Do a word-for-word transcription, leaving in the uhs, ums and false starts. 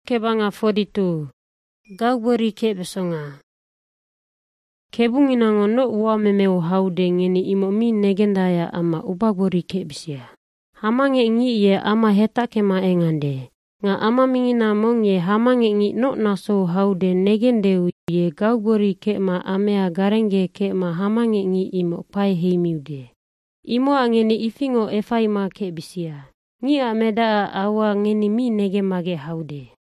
Kebanga forty-two. Gaubori kebesonga. Kebungina ngo no uwa memeu haude ngeni imo mi negendaya ama ubabori kebisia. Hamange ngi ye ama hetake ma engande. Nga ama mingina mong ye hamange ngi no naso haude negendeu ye gaubori kema amea garenge kema hamange ngi imo pai heimiude. Imo angeni ifingo efaima kebisia. Ngi ameda awa ngeni mi nege mage haude.